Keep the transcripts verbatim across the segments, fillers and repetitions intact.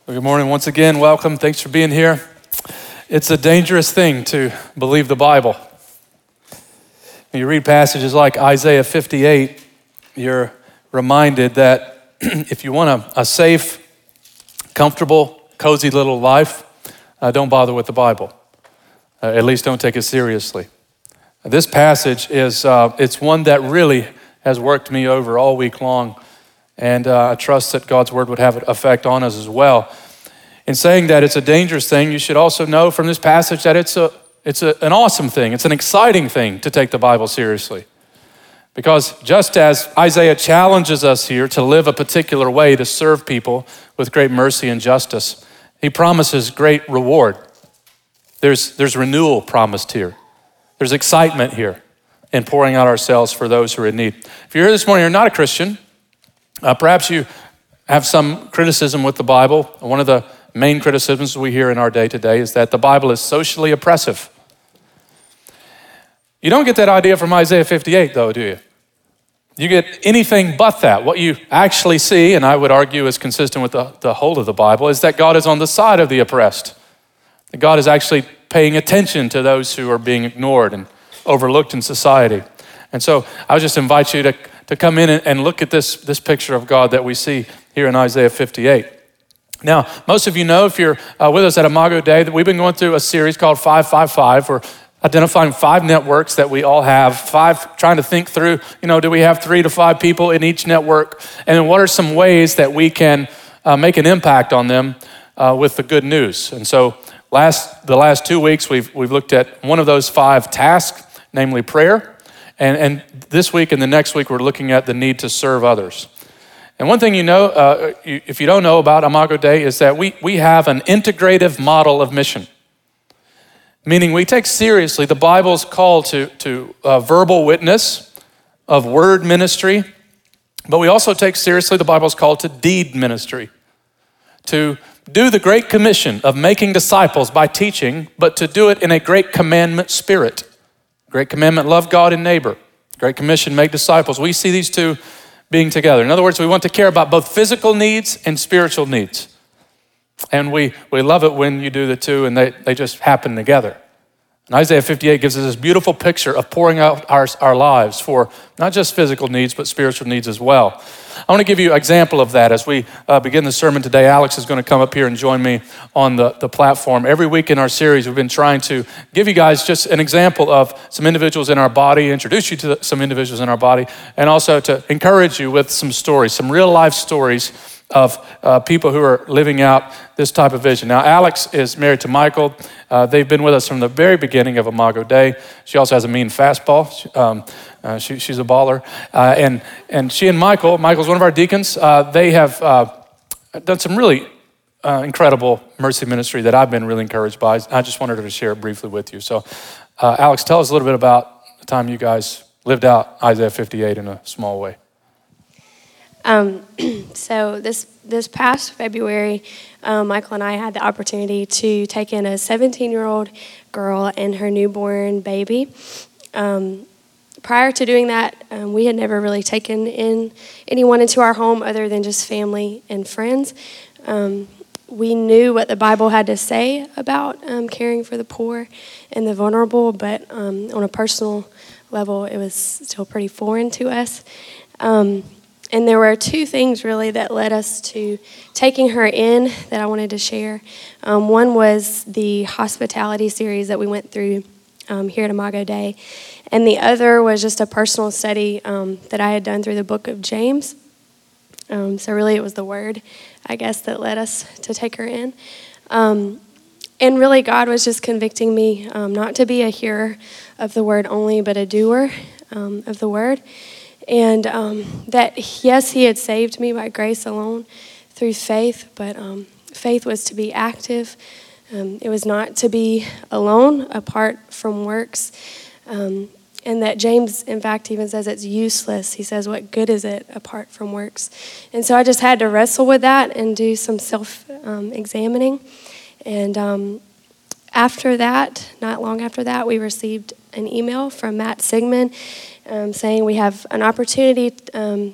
Well, good morning once again. Welcome. Thanks for being here. It's a dangerous thing to believe the Bible. When you read passages like Isaiah fifty-eight, you're reminded that if you want a, a safe, comfortable, cozy little life, uh, don't bother with the Bible. Uh, at least don't take it seriously. This passage is, uh, it's one that really has worked me over all week long. And uh, I trust that God's word would have an effect on us as well. In saying that it's a dangerous thing, you should also know from this passage that it's a it's a, an awesome thing. It's an exciting thing to take the Bible seriously. Because just as Isaiah challenges us here to live a particular way to serve people with great mercy and justice, he promises great reward. There's, there's renewal promised here. There's excitement here in pouring out ourselves for those who are in need. If you're here this morning, you're not a Christian, Uh, perhaps you have some criticism with the Bible. One of the main criticisms we hear in our day today is that the Bible is socially oppressive. You don't get that idea from Isaiah fifty-eight, though, do you? You get anything but that. What you actually see, and I would argue is consistent with the, the whole of the Bible, is that God is on the side of the oppressed. That God is actually paying attention to those who are being ignored and overlooked in society. And so I would just invite you to to come in and look at this, this picture of God that we see here in Isaiah fifty-eight. Now, most of you know, if you're uh, with us at Imago Day, that we've been going through a series called five five five. We're identifying five networks that we all have, five, trying to think through, you know, do we have three to five people in each network? And then what are some ways that we can uh, make an impact on them uh, with the good news? And so last the last two weeks, we've, we've looked at one of those five tasks, namely prayer. And, and this week and the next week, we're looking at the need to serve others. And one thing you know, uh, you, if you don't know about Imago Day, is that we, we have an integrative model of mission. Meaning we take seriously the Bible's call to, to uh, verbal witness, of word ministry, but we also take seriously the Bible's call to deed ministry. To do the great commission of making disciples by teaching, but to do it in a great commandment spirit. Great commandment, love God and neighbor. Great commission, make disciples. We see these two being together. In other words, we want to care about both physical needs and spiritual needs. And we, we love it when you do the two and they, they just happen together. And Isaiah fifty-eight gives us this beautiful picture of pouring out our, our lives for not just physical needs, but spiritual needs as well. I want to give you an example of that as we uh, begin the sermon today. Alex is going to come up here and join me on the, the platform. Every week in our series, we've been trying to give you guys just an example of some individuals in our body, introduce you to the, some individuals in our body, and also to encourage you with some stories, some real life stories of uh, people who are living out this type of vision. Now, Alex is married to Michael. Uh, they've been with us from the very beginning of Imago Day. She also has a mean fastball. She, um, uh, she, she's a baller. Uh, and, and she and Michael, Michael's one of our deacons, uh, they have uh, done some really uh, incredible mercy ministry that I've been really encouraged by. I just wanted to share it briefly with you. So, uh, Alex, tell us a little bit about the time you guys lived out Isaiah fifty-eight in a small way. Um, so this this past February, um, Michael and I had the opportunity to take in a seventeen-year-old girl and her newborn baby. Um, prior to doing that, um, we had never really taken in anyone into our home other than just family and friends. Um, we knew what the Bible had to say about um, caring for the poor and the vulnerable, but um, on a personal level, it was still pretty foreign to us. Um, And there were two things really that led us to taking her in that I wanted to share. Um, one was the hospitality series that we went through um, here at Imago Day. And the other was just a personal study um, that I had done through the book of James. Um, so really it was the word, I guess, that led us to take her in. Um, and really God was just convicting me um, not to be a hearer of the word only, but a doer um, of the word. And um, that, yes, he had saved me by grace alone through faith, but um, faith was to be active. Um, it was not to be alone, apart from works. Um, and that James, in fact, even says it's useless. He says, what good is it apart from works? And so I just had to wrestle with that and do some self-examining. Um, and um, after that, not long after that, we received an email from Matt Sigmund um, saying we have an opportunity um,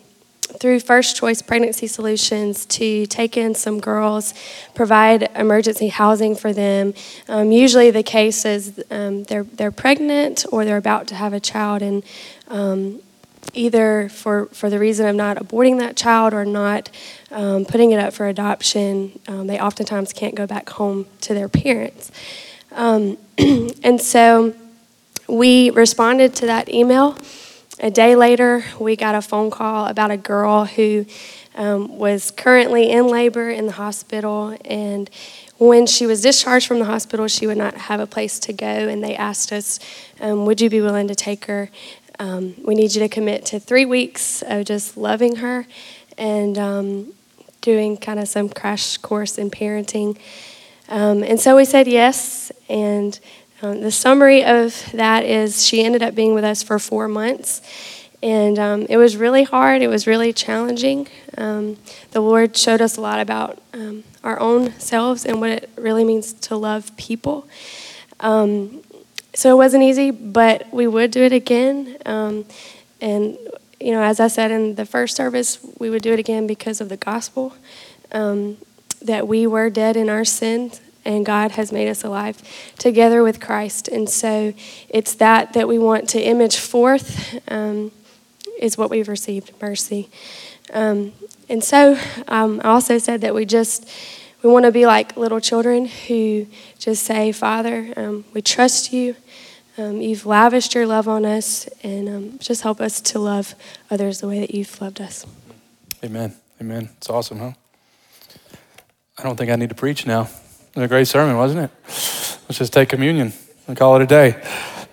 through First Choice Pregnancy Solutions to take in some girls, provide emergency housing for them. Um, usually the case is um, they're, they're pregnant or they're about to have a child, and um, either for, for the reason of not aborting that child or not um, putting it up for adoption, um, they oftentimes can't go back home to their parents. Um, and so we responded to that email. A day later, we got a phone call about a girl who um, was currently in labor in the hospital, and when she was discharged from the hospital, she would not have a place to go, and they asked us, um, would you be willing to take her? Um, we need you to commit to three weeks of just loving her and um, doing kind of some crash course in parenting. Um, and so we said yes, and um, the summary of that is she ended up being with us for four months, and um, it was really hard. It was really challenging. Um, the Lord showed us a lot about um, our own selves and what it really means to love people. Um, so it wasn't easy, but we would do it again. Um, and, you know, as I said in the first service, we would do it again because of the gospel, um, that we were dead in our sins, and God has made us alive together with Christ. And so it's that that we want to image forth, um, is what we've received, mercy. Um, and so um, I also said that we just, we want to be like little children who just say, Father, um, we trust you. Um, you've lavished your love on us, and um, just help us to love others the way that you've loved us. Amen. Amen. It's awesome, huh? I don't think I need to preach now. It was a great sermon, wasn't it? Let's just take communion and call it a day.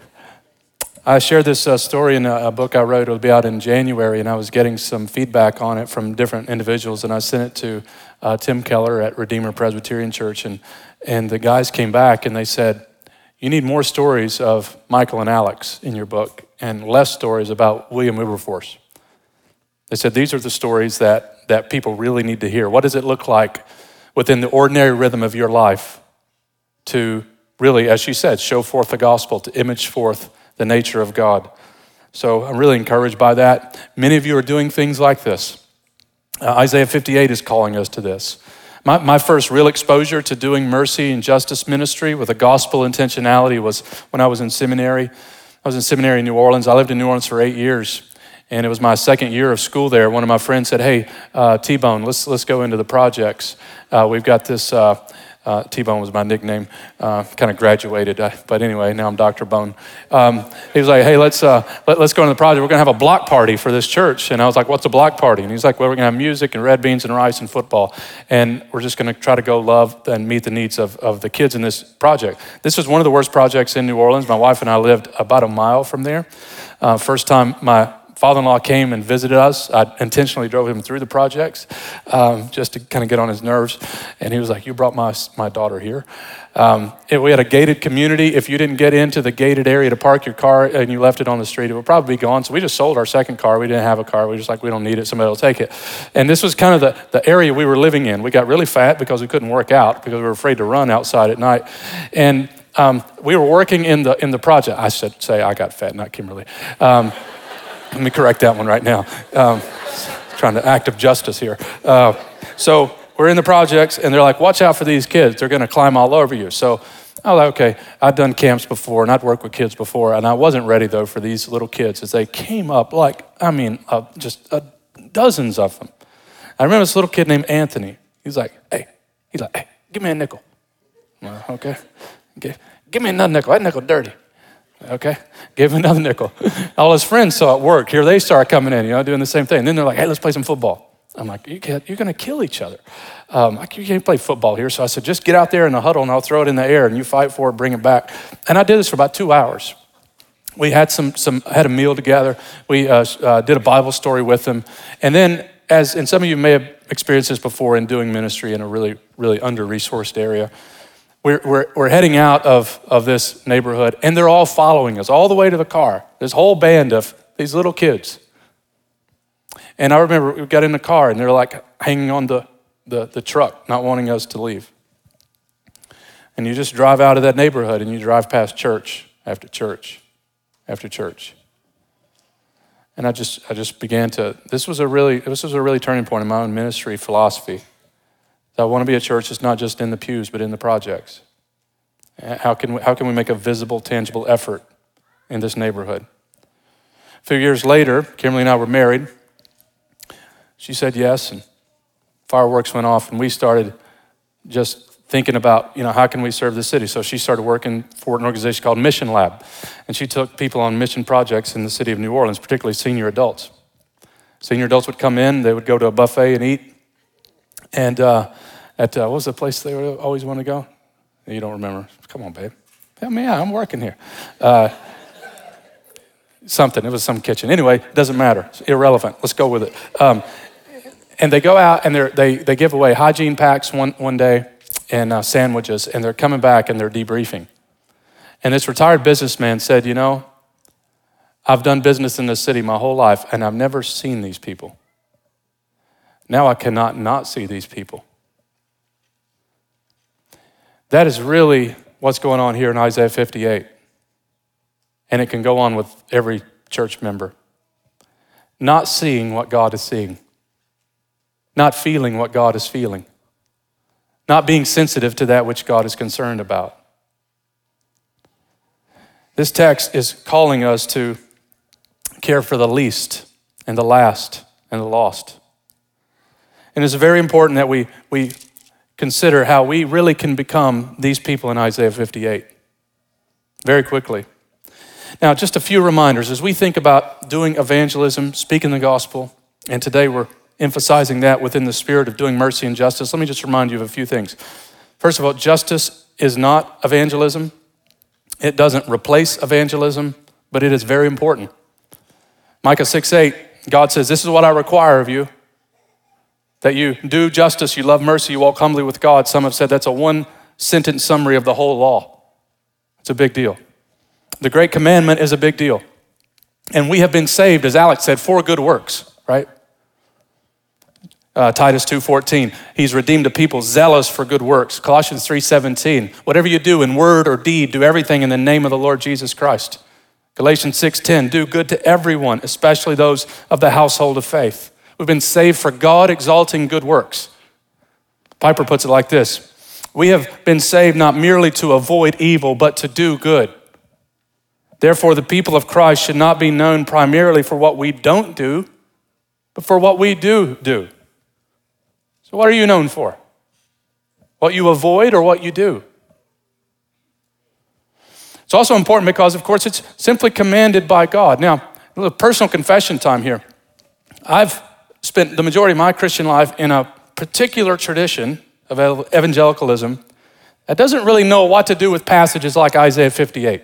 I shared this uh, story in a, a book I wrote. It'll be out in January, and I was getting some feedback on it from different individuals, and I sent it to uh, Tim Keller at Redeemer Presbyterian Church, and, and the guys came back and they said, you need more stories of Michael and Alex in your book and less stories about William Wilberforce. They said, these are the stories that, that people really need to hear. What does it look like within the ordinary rhythm of your life to really, as she said, show forth the gospel, to image forth the nature of God? So I'm really encouraged by that. Many of you are doing things like this. Uh, Isaiah fifty-eight is calling us to this. My, my first real exposure to doing mercy and justice ministry with a gospel intentionality was when I was in seminary. I was in seminary in New Orleans. I lived in New Orleans for eight years. And it was my second year of school there. One of my friends said, hey, uh, T-Bone, let's let's go into the projects. Uh, we've got this, uh, uh, T-Bone was my nickname, uh, kind of graduated. Uh, but anyway, now I'm Doctor Bone. Um, he was like, hey, let's uh, let, let's go into the project. We're going to have a block party for this church. And I was like, what's a block party? And he's like, well, we're going to have music and red beans and rice and football. And we're just going to try to go love and meet the needs of, of the kids in this project. This was one of the worst projects in New Orleans. My wife and I lived about a mile from there. Uh, first time my father-in-law came and visited us. I intentionally drove him through the projects um, just to kind of get on his nerves. And he was like, you brought my my daughter here. Um, it, we had a gated community. If you didn't get into the gated area to park your car and you left it on the street, it would probably be gone. So we just sold our second car. We didn't have a car. We were just like, we don't need it. Somebody will take it. And this was kind of the, the area we were living in. We got really fat because we couldn't work out because we were afraid to run outside at night. And um, we were working in the in the project. I said, say I got fat, not Kimberly. Um, Let me correct that one right now. Um, trying to act of justice here. Uh, so we're in the projects, and they're like, watch out for these kids. They're going to climb all over you. So I was like, okay, I'd done camps before, and I'd worked with kids before, and I wasn't ready, though, for these little kids as they came up, like, I mean, uh, just uh, dozens of them. I remember this little kid named Anthony. He's like, hey, he's like, hey, give me a nickel. Well, okay, okay, give me another nickel. That nickel dirty. Okay, give him another nickel. All his friends saw it work. Here they start coming in, you know, doing the same thing. And then they're like, hey, let's play some football. I'm like, you can't, you're going to kill each other. Um, you can't play football here. So I said, just get out there in the huddle and I'll throw it in the air and you fight for it, bring it back. And I did this for about two hours. We had some, some had a meal together. We uh, uh, did a Bible story with them. And then, as, and some of you may have experienced this before in doing ministry in a really, really under-resourced area, We're, we're, we're heading out of, of this neighborhood, and they're all following us all the way to the car. This whole band of these little kids. And I remember we got in the car, and they're like hanging on the, the, the truck, not wanting us to leave. And you just drive out of that neighborhood, and you drive past church after church after church. And I just I just began to, this was a really, this was a really turning point in my own ministry philosophy. I want to be a church that's not just in the pews, but in the projects. How can we, how can we make a visible, tangible effort in this neighborhood? A few years later, Kimberly and I were married. She said yes, and fireworks went off, and we started just thinking about, you know, how can we serve the city? So she started working for an organization called Mission Lab, and she took people on mission projects in the city of New Orleans, particularly senior adults. Senior adults would come in, they would go to a buffet and eat, and uh, at, uh, what was the place they would always want to go? You don't remember. Come on, babe. Help me out, I'm working here. Uh, something, it was some kitchen. Anyway, it doesn't matter, it's irrelevant, let's go with it. Um, and they go out and they they give away hygiene packs one, one day, and uh, sandwiches, and they're coming back and they're debriefing. And this retired businessman said, you know, I've done business in this city my whole life, and I've never seen these people. Now I cannot not see these people. That is really what's going on here in Isaiah fifty-eight. And it can go on with every church member. Not seeing what God is seeing. Not feeling what God is feeling. Not being sensitive to that which God is concerned about. This text is calling us to care for the least and the last and the lost. And it's very important that we, we consider how we really can become these people in Isaiah fifty-eight very quickly. Now, just a few reminders as we think about doing evangelism, speaking the gospel, and today we're emphasizing that within the spirit of doing mercy and justice. Let me just remind you of a few things. First of all, justice is not evangelism. It doesn't replace evangelism, but it is very important. Micah six eight, God says, this is what I require of you, that you do justice, you love mercy, you walk humbly with God. Some have said that's a one-sentence summary of the whole law. It's a big deal. The great commandment is a big deal. And we have been saved, as Alex said, for good works, right? Uh, Titus two fourteen, he's redeemed a people zealous for good works. Colossians three seventeen, whatever you do in word or deed, do everything in the name of the Lord Jesus Christ. Galatians six ten, do good to everyone, especially those of the household of faith. We've been saved for God exalting good works. Piper puts it like this, we have been saved not merely to avoid evil, but to do good. Therefore, the people of Christ should not be known primarily for what we don't do, but for what we do do. So what are you known for? What you avoid or what you do? It's also important because, of course, it's simply commanded by God. Now, a little personal confession time here. I've spent the majority of my Christian life in a particular tradition of evangelicalism that doesn't really know what to do with passages like Isaiah fifty-eight.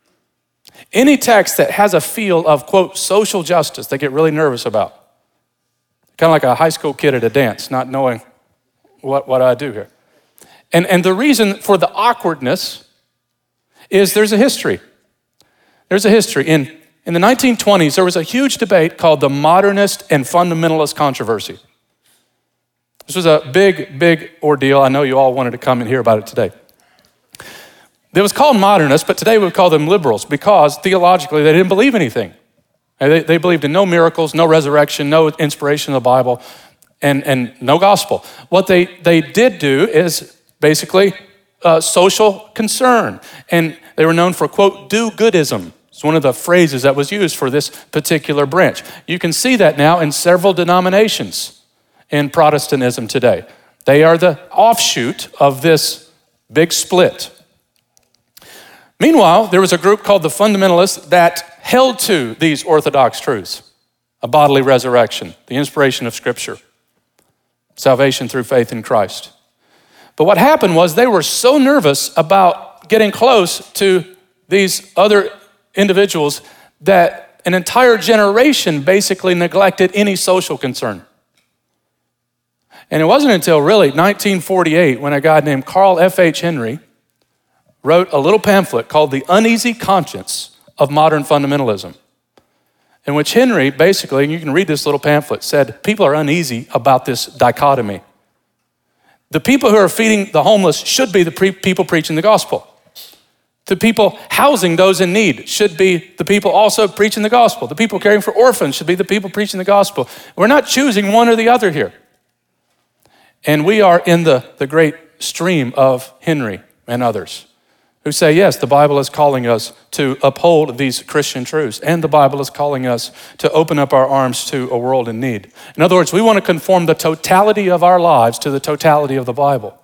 Any text that has a feel of, quote, social justice, they get really nervous about. Kind of like a high school kid at a dance, not knowing what, what I do here. And, and the reason for the awkwardness is there's a history. There's a history. In, in the nineteen twenties, there was a huge debate called the modernist and fundamentalist controversy. This was a big, big ordeal. I know you all wanted to come and hear about it today. It was called modernists, but today we would call them liberals because theologically they didn't believe anything. They, they believed in no miracles, no resurrection, no inspiration of the Bible, and, and no gospel. What they, they did do is basically uh, social concern, and they were known for, quote, do-goodism. It's one of the phrases that was used for this particular branch. You can see that now in several denominations in Protestantism today. They are the offshoot of this big split. Meanwhile, there was a group called the fundamentalists that held to these orthodox truths, a bodily resurrection, the inspiration of Scripture, salvation through faith in Christ. But what happened was they were so nervous about getting close to these other individuals that an entire generation basically neglected any social concern. And it wasn't until really nineteen forty-eight when a guy named Carl F H Henry wrote a little pamphlet called The Uneasy Conscience of Modern Fundamentalism, in which Henry basically, and you can read this little pamphlet, said people are uneasy about this dichotomy. The people who are feeding the homeless should be the pre- people preaching the gospel. The people housing those in need should be the people also preaching the gospel. The people caring for orphans should be the people preaching the gospel. We're not choosing one or the other here. And we are in the, the great stream of Henry and others who say, yes, the Bible is calling us to uphold these Christian truths, and the Bible is calling us to open up our arms to a world in need. In other words, we want to conform the totality of our lives to the totality of the Bible.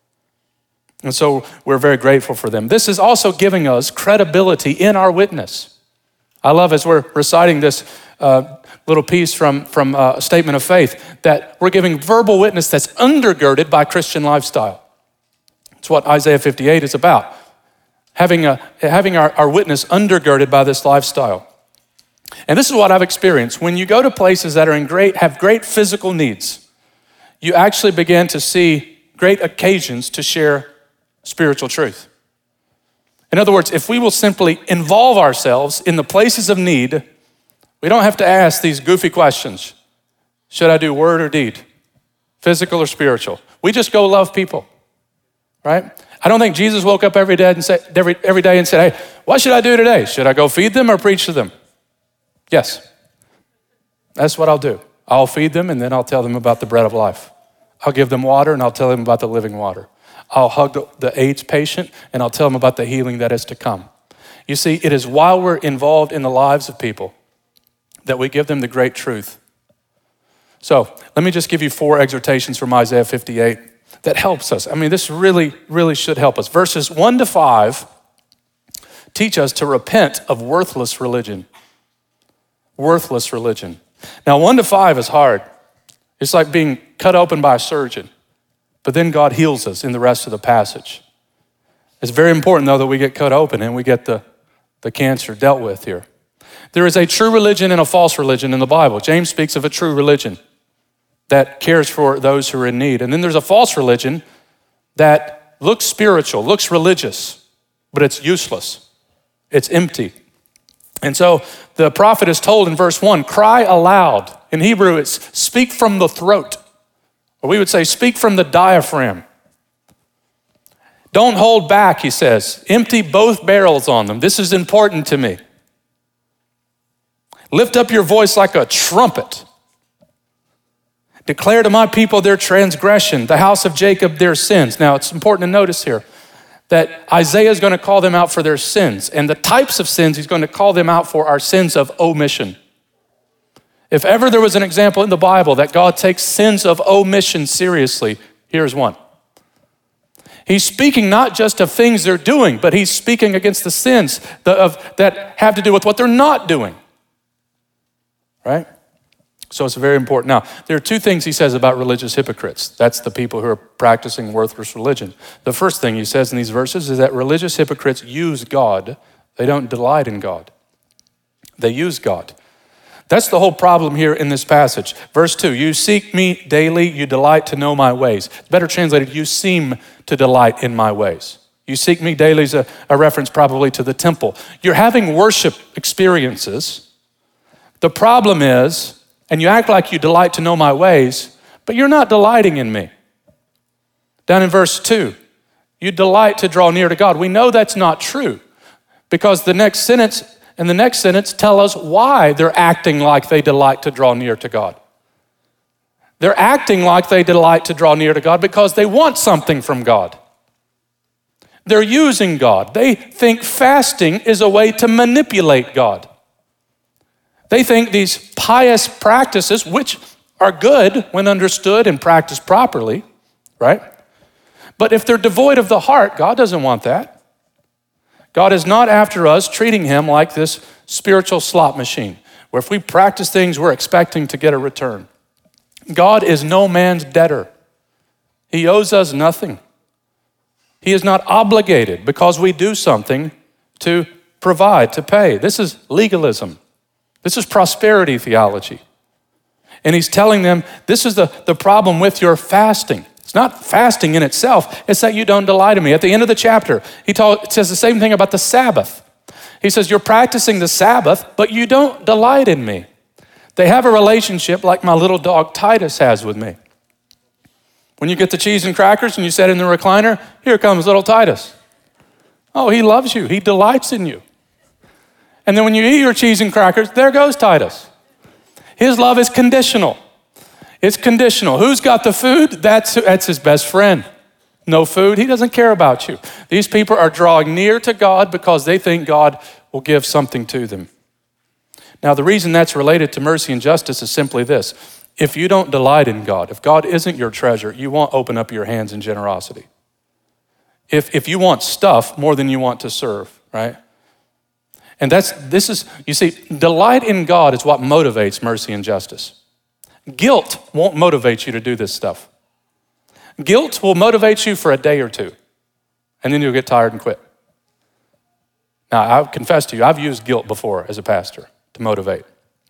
And so we're very grateful for them. This is also giving us credibility in our witness. I love as we're reciting this uh, little piece from, from uh, a statement of faith that we're giving verbal witness that's undergirded by Christian lifestyle. It's what Isaiah fifty-eight is about. Having, a, having our, our witness undergirded by this lifestyle. And this is what I've experienced. When you go to places that are in great, have great physical needs, you actually begin to see great occasions to share spiritual truth. In other words, if we will simply involve ourselves in the places of need, we don't have to ask these goofy questions. Should I do word or deed? Physical or spiritual? We just go love people, right? I don't think Jesus woke up every day and said, every, every day and said, hey, what should I do today? Should I go feed them or preach to them? Yes, that's what I'll do. I'll feed them and then I'll tell them about the bread of life. I'll give them water and I'll tell them about the living water. I'll hug the, the AIDS patient and I'll tell them about the healing that is to come. You see, it is while we're involved in the lives of people that we give them the great truth. So let me just give you four exhortations from Isaiah fifty-eight. That helps us. I mean, this really, really should help us. Verses one to five teach us to repent of worthless religion. Worthless religion. Now, one to five is hard. It's like being cut open by a surgeon. But then God heals us in the rest of the passage. It's very important, though, that we get cut open and we get the, the cancer dealt with here. There is a true religion and a false religion in the Bible. James speaks of a true religion that cares for those who are in need. And then there's a false religion that looks spiritual, looks religious, but it's useless. It's empty. And so the prophet is told in verse one, cry aloud. In Hebrew, it's speak from the throat. Or we would say speak from the diaphragm. Don't hold back, he says. Empty both barrels on them. This is important to me. Lift up your voice like a trumpet. Declare to my people their transgression, the house of Jacob their sins. Now, it's important to notice here that Isaiah is going to call them out for their sins. And the types of sins he's going to call them out for are sins of omission. If ever there was an example in the Bible that God takes sins of omission seriously, here's one. He's speaking not just of things they're doing, but he's speaking against the sins that, of, that have to do with what they're not doing, right? So it's very important. Now, there are two things he says about religious hypocrites. That's the people who are practicing worthless religion. The first thing he says in these verses is that religious hypocrites use God. They don't delight in God. They use God. That's the whole problem here in this passage. Verse two, you seek me daily, you delight to know my ways. Better translated, you seem to delight in my ways. You seek me daily is a, a reference probably to the temple. You're having worship experiences. The problem is, and you act like you delight to know my ways, but you're not delighting in me. Down in verse two, you delight to draw near to God. We know that's not true because the next sentence and the next sentence tell us why they're acting like they delight to draw near to God. They're acting like they delight to draw near to God because they want something from God. They're using God. They think fasting is a way to manipulate God. They think these pious practices, which are good when understood and practiced properly, right? But if they're devoid of the heart, God doesn't want that. God is not after us treating him like this spiritual slot machine, where if we practice things, we're expecting to get a return. God is no man's debtor. He owes us nothing. He is not obligated because we do something to provide, to pay. This is legalism. This is prosperity theology. And he's telling them, this is the, the problem with your fasting. It's not fasting in itself, it's that you don't delight in me. At the end of the chapter, he told, says the same thing about the Sabbath. He says, you're practicing the Sabbath, but you don't delight in me. They have a relationship like my little dog Titus has with me. When you get the cheese and crackers and you sit in the recliner, here comes little Titus. Oh, he loves you. He delights in you. And then when you eat your cheese and crackers, there goes Titus. His love is conditional. It's conditional. Who's got the food? That's, that's his best friend. No food, he doesn't care about you. These people are drawing near to God because they think God will give something to them. Now, the reason that's related to mercy and justice is simply this. If you don't delight in God, if God isn't your treasure, you won't open up your hands in generosity. If, if you want stuff more than you want to serve, right? And that's, this is, you see, delight in God is what motivates mercy and justice. Guilt won't motivate you to do this stuff. Guilt will motivate you for a day or two, and then you'll get tired and quit. Now, I'll confess to you, I've used guilt before as a pastor to motivate,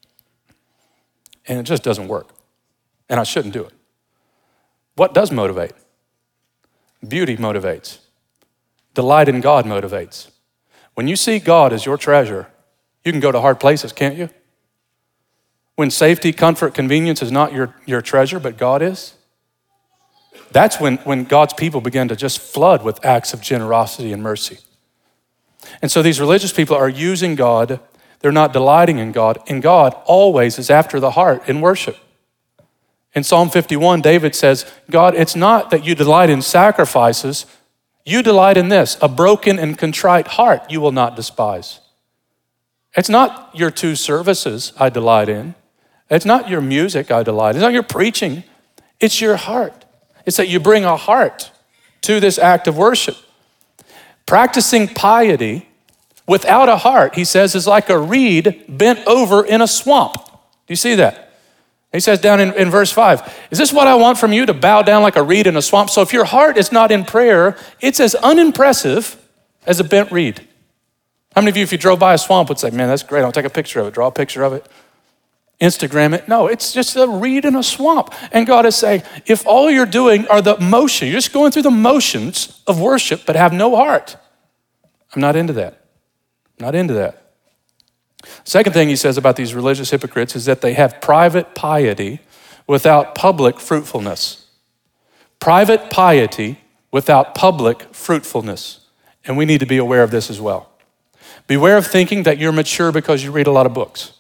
and it just doesn't work, and I shouldn't do it. What does motivate? Beauty motivates. Delight in God motivates. When you see God as your treasure, you can go to hard places, can't you? When safety, comfort, convenience is not your, your treasure, but God is, that's when, when God's people begin to just flood with acts of generosity and mercy. And so these religious people are using God. They're not delighting in God. And God always is after the heart in worship. In Psalm fifty-one, David says, God, it's not that you delight in sacrifices. You delight in this, a broken and contrite heart you will not despise. It's not your two services I delight in. It's not your music I delight in. It's not your preaching. It's your heart. It's that you bring a heart to this act of worship. Practicing piety without a heart, he says, is like a reed bent over in a swamp. Do you see that? He says down in, in verse five, is this what I want from you, to bow down like a reed in a swamp? So if your heart is not in prayer, it's as unimpressive as a bent reed. How many of you, if you drove by a swamp, would say, man, that's great, I'll take a picture of it, draw a picture of it, Instagram it? No, it's just a reed in a swamp. And God is saying, if all you're doing are the motion, you're just going through the motions of worship, but have no heart, I'm not into that. I'm not into that. Second thing he says about these religious hypocrites is that they have private piety without public fruitfulness. Private piety without public fruitfulness. And we need to be aware of this as well. Beware of thinking that you're mature because you read a lot of books.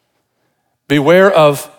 Beware of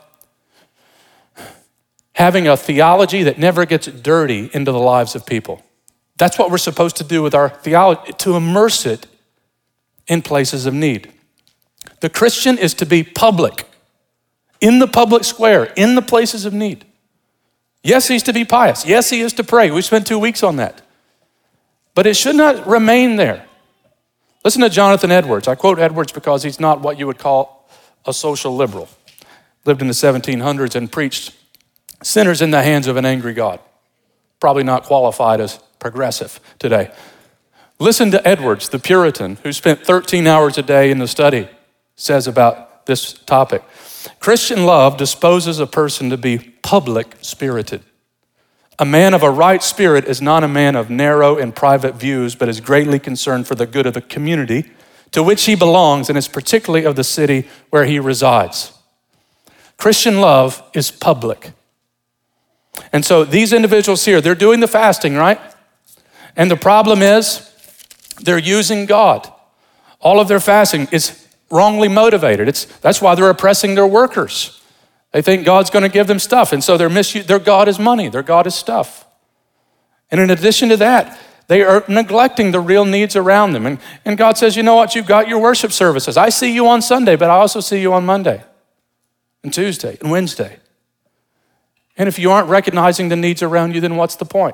having a theology that never gets dirty into the lives of people. That's what we're supposed to do with our theology, to immerse it in places of need. The Christian is to be public, in the public square, in the places of need. Yes, he's to be pious. Yes, he is to pray. We spent two weeks on that. But it should not remain there. Listen to Jonathan Edwards. I quote Edwards because he's not what you would call a social liberal. Lived in the seventeen hundreds and preached sinners in the hands of an angry God. Probably not qualified as progressive today. Listen to Edwards, the Puritan, who spent thirteen hours a day in the study, says about this topic. Christian love disposes a person to be public spirited. A man of a right spirit is not a man of narrow and private views, but is greatly concerned for the good of the community to which he belongs, and is particularly of the city where he resides. Christian love is public. And so these individuals here, they're doing the fasting, right? And the problem is they're using God. All of their fasting is wrongly motivated. It's, that's why they're oppressing their workers. They think God's going to give them stuff, and so their misu- their God is money, their God is stuff. And in addition to that, they are neglecting the real needs around them. And, and God says, you know what, you've got your worship services. I see you on Sunday, but I also see you on Monday and Tuesday and Wednesday. And if you aren't recognizing the needs around you, then what's the point?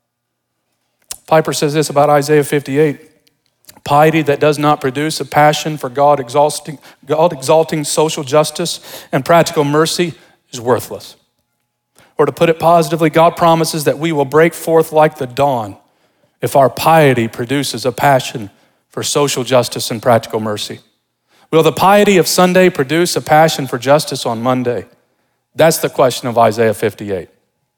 Piper says this about Isaiah fifty-eight. Piety that does not produce a passion for God exalting, God exalting social justice and practical mercy is worthless. Or to put it positively, God promises that we will break forth like the dawn if our piety produces a passion for social justice and practical mercy. Will the piety of Sunday produce a passion for justice on Monday? That's the question of Isaiah fifty-eight.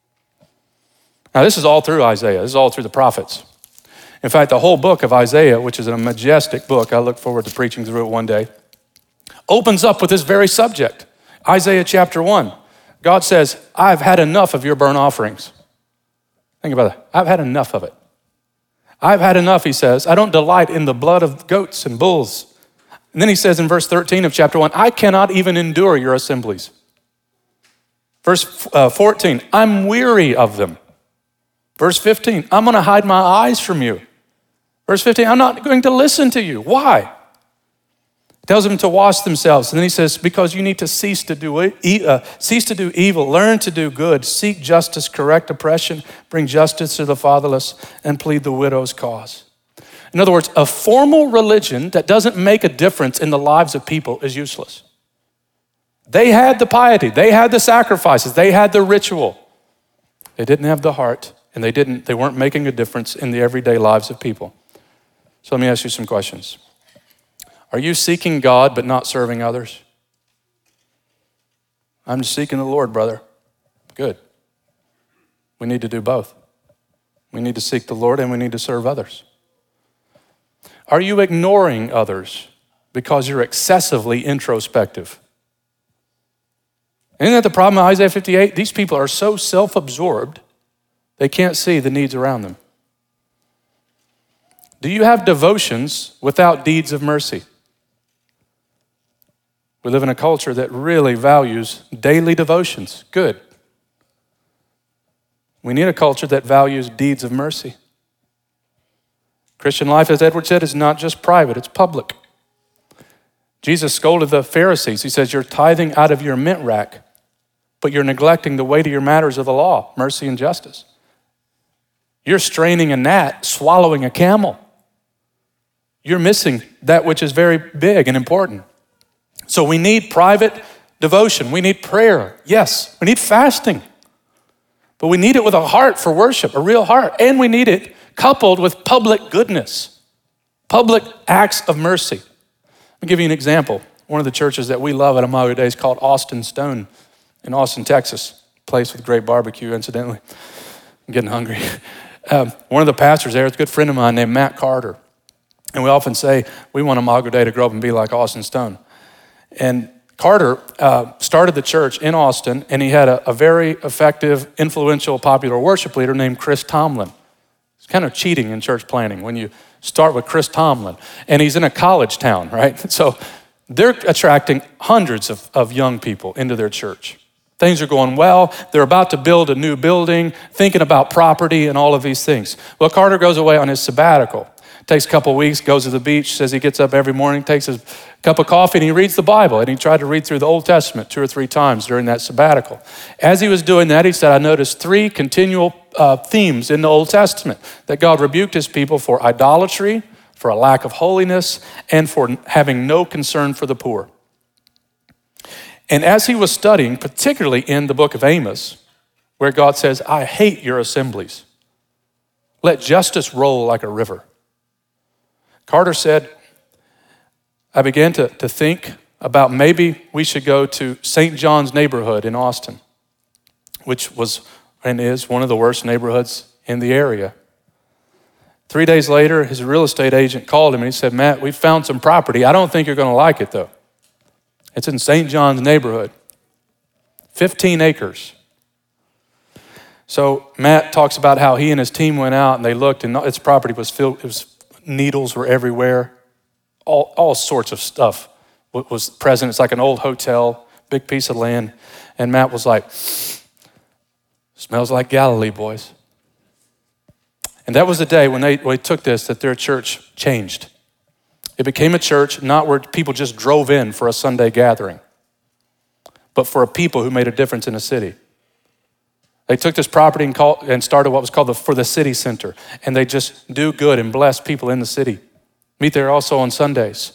Now, this is all through Isaiah. This is all through the prophets. In fact, the whole book of Isaiah, which is a majestic book, I look forward to preaching through it one day, opens up with this very subject. Isaiah chapter one. God says, I've had enough of your burnt offerings. Think about that. I've had enough of it. I've had enough, he says. I don't delight in the blood of goats and bulls. And then he says in verse thirteen of chapter one, I cannot even endure your assemblies. Verse uh, fourteen, I'm weary of them. Verse fifteen, I'm going to hide my eyes from you. Verse fifteen, I'm not going to listen to you. Why? Tells them to wash themselves. And then he says, because you need to cease to do uh, cease to do evil, learn to do good, seek justice, correct oppression, bring justice to the fatherless, and plead the widow's cause. In other words, a formal religion that doesn't make a difference in the lives of people is useless. They had the piety, they had the sacrifices, they had the ritual. They didn't have the heart, and they didn't, they weren't making a difference in the everyday lives of people. So let me ask you some questions. Are you seeking God but not serving others? I'm just seeking the Lord, brother. Good. We need to do both. We need to seek the Lord and we need to serve others. Are you ignoring others because you're excessively introspective? Isn't that the problem in Isaiah fifty-eight? These people are so self-absorbed, they can't see the needs around them. Do you have devotions without deeds of mercy? We live in a culture that really values daily devotions. Good. We need a culture that values deeds of mercy. Christian life, as Edward said, is not just private, it's public. Jesus scolded the Pharisees. He says, you're tithing out of your mint rack, but you're neglecting the weightier matters of the law, mercy and justice. You're straining a gnat, swallowing a camel. You're missing that which is very big and important. So we need private devotion. We need prayer. Yes, we need fasting. But we need it with a heart for worship, a real heart. And we need it coupled with public goodness, public acts of mercy. Let me give you an example. One of the churches that we love at Imago Dei is called Austin Stone in Austin, Texas. A place with great barbecue, incidentally. I'm getting hungry. Um, one of the pastors there is a good friend of mine named Matt Carter. And we often say, we want Imago Dei to grow up and be like Austin Stone. And Carter uh, started the church in Austin, and he had a, a very effective, influential, popular worship leader named Chris Tomlin. It's kind of cheating in church planning when you start with Chris Tomlin. And he's in a college town, right? So they're attracting hundreds of, of young people into their church. Things are going well. They're about to build a new building, thinking about property and all of these things. Well, Carter goes away on his sabbatical. Takes a couple of weeks, goes to the beach, says he gets up every morning, takes his cup of coffee, and he reads the Bible. And he tried to read through the Old Testament two or three times during that sabbatical. As he was doing that, he said, I noticed three continual uh, themes in the Old Testament that God rebuked his people for idolatry, for a lack of holiness, and for having no concern for the poor. And as he was studying, particularly in the book of Amos, where God says, I hate your assemblies. Let justice roll like a river. Carter said, I began to, to think about maybe we should go to Saint John's neighborhood in Austin, which was and is one of the worst neighborhoods in the area. Three days later, his real estate agent called him and he said, Matt, we found some property. I don't think you're going to like it though. It's in Saint John's neighborhood, fifteen acres. So Matt talks about how he and his team went out and they looked and its property was filled, it was needles were everywhere. All, all sorts of stuff was present. It's like an old hotel, big piece of land. And Matt was like, smells like Galilee, boys. And that was the day when they, when they took this, that their church changed. It became a church not where people just drove in for a Sunday gathering, but for a people who made a difference in a city. They took this property and, called, and started what was called the For the City Center. And they just do good and bless people in the city. Meet there also on Sundays.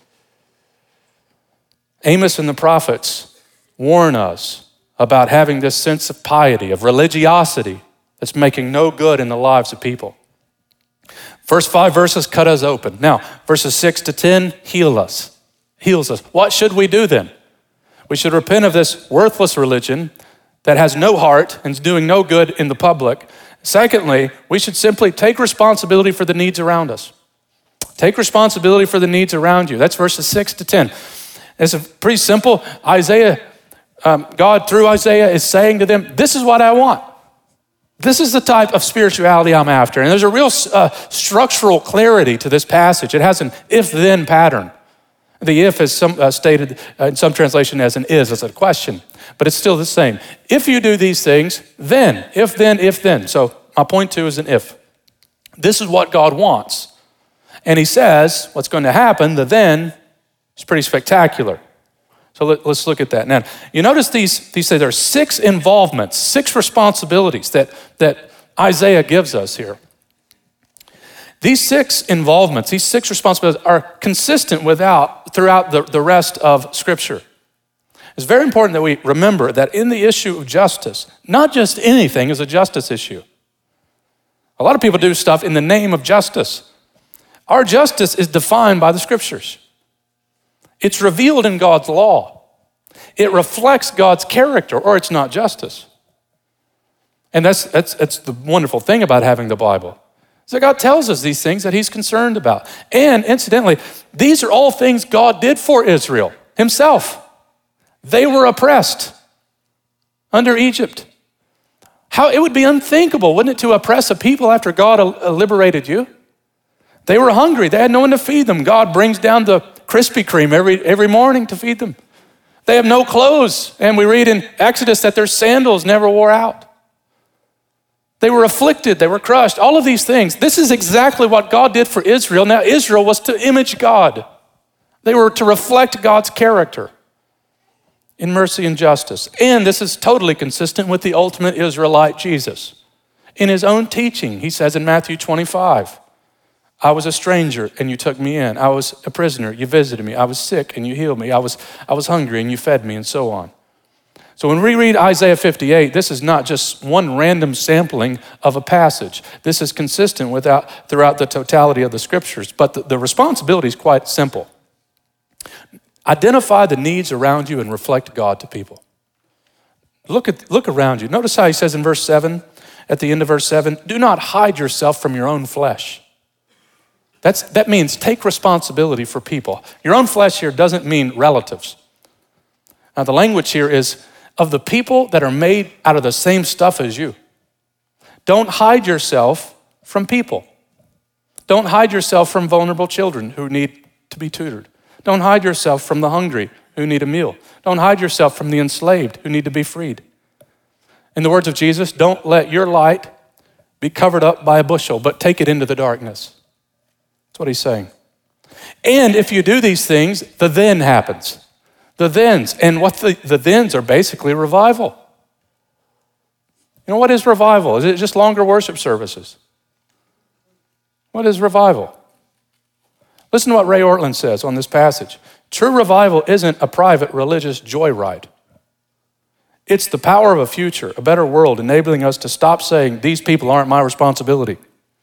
Amos and the prophets warn us about having this sense of piety, of religiosity that's making no good in the lives of people. First five verses cut us open. Now, verses six to ten heal us, heals us. What should we do then? We should repent of this worthless religion that has no heart and is doing no good in the public. Secondly, we should simply take responsibility for the needs around us. Take responsibility for the needs around you. That's verses six to ten. It's a pretty simple. Isaiah, um, God through Isaiah is saying to them, this is what I want. This is the type of spirituality I'm after. And there's a real uh, structural clarity to this passage. It has an if-then pattern. The if is some, uh, stated uh, in some translation as an is, as a question, but it's still the same. If you do these things, then, if then, if then. So my point two is an if. This is what God wants. And he says what's going to happen, the then, is pretty spectacular. So let, let's look at that. Now, you notice these, these say there are six involvements, six responsibilities that, that Isaiah gives us here. These six involvements, these six responsibilities are consistent without, throughout the, the rest of Scripture. It's very important that we remember that in the issue of justice, not just anything is a justice issue. A lot of people do stuff in the name of justice. Our justice is defined by the Scriptures. It's revealed in God's law. It reflects God's character, or it's not justice. And that's, that's, that's the wonderful thing about having the Bible. So God tells us these things that he's concerned about. And incidentally, these are all things God did for Israel himself. They were oppressed under Egypt. How it would be unthinkable, wouldn't it, to oppress a people after God liberated you? They were hungry. They had no one to feed them. God brings down the Krispy Kreme every, every morning to feed them. They have no clothes. And we read in Exodus that their sandals never wore out. They were afflicted. They were crushed. All of these things. This is exactly what God did for Israel. Now, Israel was to image God. They were to reflect God's character in mercy and justice. And this is totally consistent with the ultimate Israelite, Jesus. In his own teaching, he says in Matthew twenty-five, I was a stranger and you took me in. I was a prisoner, you visited me. I was sick and you healed me. I was, I was hungry and you fed me, and so on. So when we read Isaiah fifty-eight, this is not just one random sampling of a passage. This is consistent without, throughout the totality of the Scriptures. But the, the responsibility is quite simple. Identify the needs around you and reflect God to people. Look at, look around you. Notice how he says in verse seven, at the end of verse seven, do not hide yourself from your own flesh. That's, that means take responsibility for people. Your own flesh here doesn't mean relatives. Now the language here is of the people that are made out of the same stuff as you. Don't hide yourself from people. Don't hide yourself from vulnerable children who need to be tutored. Don't hide yourself from the hungry who need a meal. Don't hide yourself from the enslaved who need to be freed. In the words of Jesus, don't let your light be covered up by a bushel, but take it into the darkness. That's what he's saying. And if you do these things, the then happens. The thens. And what the, the thens are basically revival. You know, what is revival? Is it just longer worship services? What is revival? Listen to what Ray Ortlund says on this passage. True revival isn't a private religious joyride. It's the power of a future, a better world, enabling us to stop saying, these people aren't my responsibility.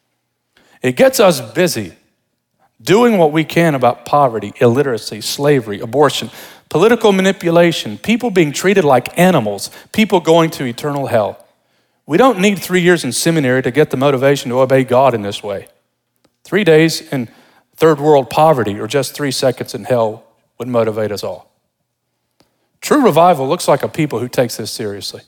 It gets us busy doing what we can about poverty, illiteracy, slavery, abortion, political manipulation, people being treated like animals, people going to eternal hell. We don't need three years in seminary to get the motivation to obey God in this way. Three days in third world poverty or just three seconds in hell would motivate us all. True revival looks like a people who takes this seriously.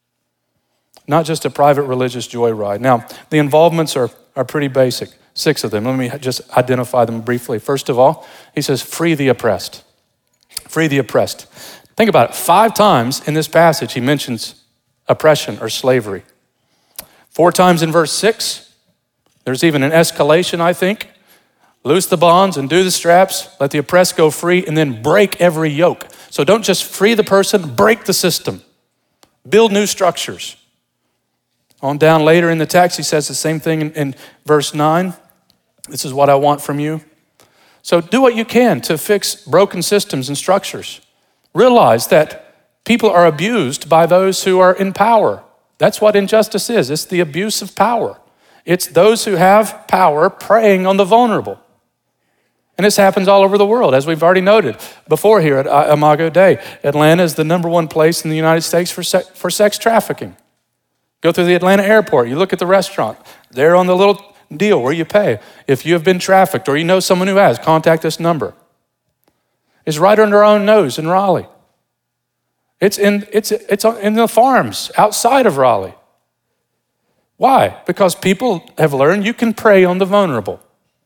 Not just a private religious joyride. Now, the involvements are, are pretty basic. Six of them. Let me just identify them briefly. First of all, he says, free the oppressed. Free the oppressed. Think about it. Five times in this passage, he mentions oppression or slavery. Four times in verse six, there's even an escalation, I think. Loose the bonds and do the straps, let the oppressed go free, and then break every yoke. So don't just free the person, break the system. Build new structures. On down later in the text, he says the same thing in, in verse nine. This is what I want from you. So do what you can to fix broken systems and structures. Realize that people are abused by those who are in power. That's what injustice is. It's the abuse of power. It's those who have power preying on the vulnerable. And this happens all over the world, as we've already noted before here at Imago Dei. Atlanta is the number one place in the United States for, se- for sex trafficking. Go through the Atlanta airport, you look at the restaurant, there on the little deal where you pay. If you have been trafficked or you know someone who has, contact this number. It's right under our own nose in Raleigh. It's in, it's, it's in the farms outside of Raleigh. Why? Because people have learned you can prey on the vulnerable.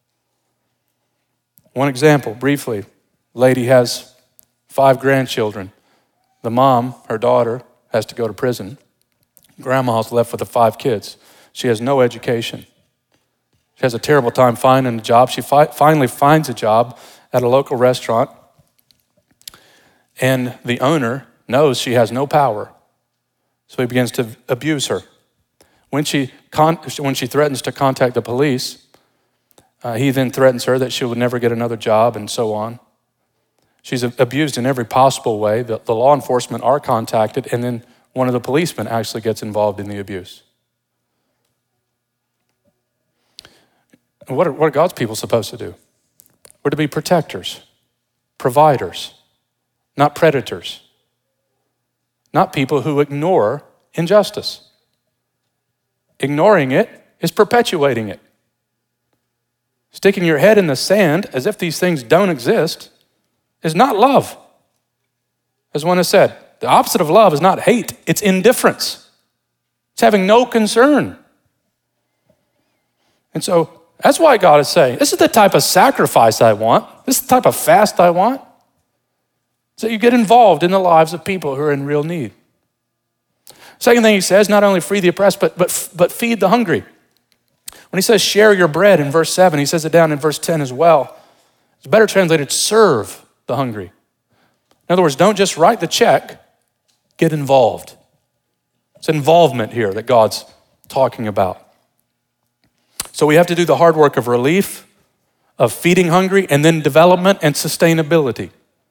One example, briefly. Lady has five grandchildren. The mom, her daughter, has to go to prison. Grandma's left with the five kids. She has no education. She has a terrible time finding a job. She fi- finally finds a job at a local restaurant, and the owner knows she has no power, so he begins to abuse her. When she, con- when she threatens to contact the police, uh, he then threatens her that she will never get another job and so on. She's abused in every possible way. The, the law enforcement are contacted, and then one of the policemen actually gets involved in the abuse. And what are, what are God's people supposed to do? We're to be protectors, providers, not predators, not people who ignore injustice. Ignoring it is perpetuating it. Sticking your head in the sand as if these things don't exist is not love. As one has said, the opposite of love is not hate, it's indifference. It's having no concern. And so that's why God is saying, this is the type of sacrifice I want. This is the type of fast I want. So you get involved in the lives of people who are in real need. Second thing he says, not only free the oppressed, but, but, but feed the hungry. When he says share your bread in verse seven, he says it down in verse ten as well. It's better translated, serve the hungry. In other words, don't just write the check, get involved. It's involvement here that God's talking about. So we have to do the hard work of relief, of feeding hungry, and then development and sustainability.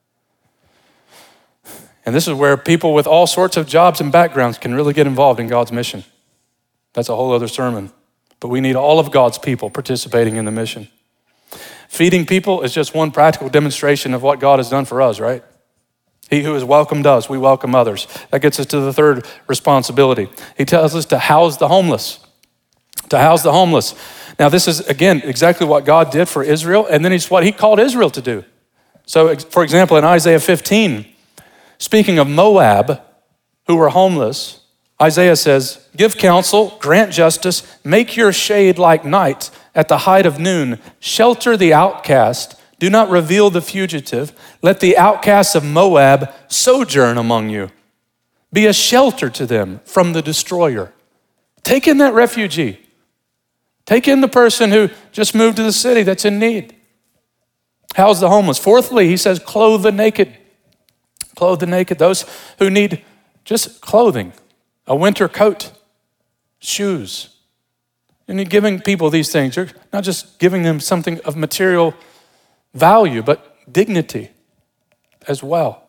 And this is where people with all sorts of jobs and backgrounds can really get involved in God's mission. That's a whole other sermon. But we need all of God's people participating in the mission. Feeding people is just one practical demonstration of what God has done for us, right? He who has welcomed us, we welcome others. That gets us to the third responsibility. He tells us to house the homeless. To house the homeless. Now this is, again, exactly what God did for Israel, and then it's what he called Israel to do. So, for example, in Isaiah fifteen, speaking of Moab, who were homeless, Isaiah says, give counsel, grant justice, make your shade like night at the height of noon, shelter the outcast, do not reveal the fugitive, let the outcasts of Moab sojourn among you. Be a shelter to them from the destroyer. Take in that refugee. Take in the person who just moved to the city that's in need. House the homeless. Fourthly, he says, clothe the naked. Clothe the naked, those who need just clothing, a winter coat, shoes. And you're giving people these things. You're not just giving them something of material value, but dignity as well.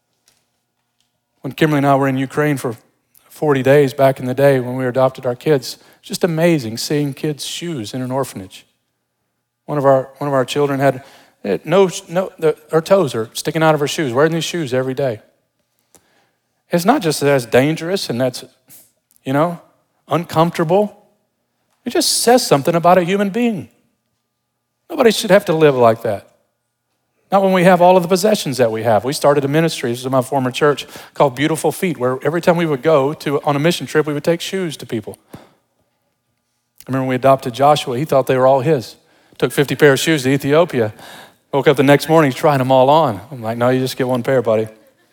When Kimberly and I were in Ukraine for forty days back in the day when we adopted our kids, it's just amazing seeing kids' shoes in an orphanage. One of our one of our children had no, no the, her toes are sticking out of her shoes, wearing these shoes every day. It's not just that that's dangerous and that's, you know, uncomfortable. It just says something about a human being. Nobody should have to live like that. Not when we have all of the possessions that we have. We started a ministry, this is my former church, called Beautiful Feet, where every time we would go to on a mission trip, we would take shoes to people. I remember when we adopted Joshua, he thought they were all his. Took fifty pair of shoes to Ethiopia. Woke up the next morning, he's trying them all on. I'm like, no, you just get one pair, buddy.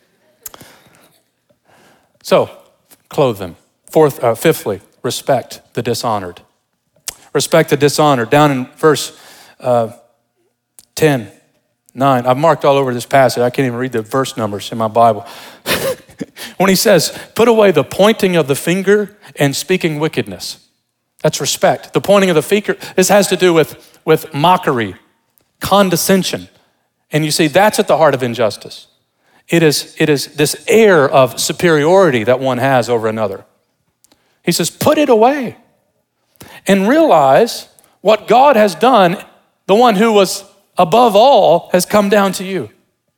So, clothe them. Fourth, uh, fifthly, respect the dishonored. Respect the dishonored. Down in verse uh, ten, nine, I've marked all over this passage. I can't even read the verse numbers in my Bible. When he says, put away the pointing of the finger and speaking wickedness. That's respect. The pointing of the finger, this has to do with, with mockery, condescension. And you see, that's at the heart of injustice. It is, it is this air of superiority that one has over another. He says, put it away and realize what God has done. The one who was above all has come down to you.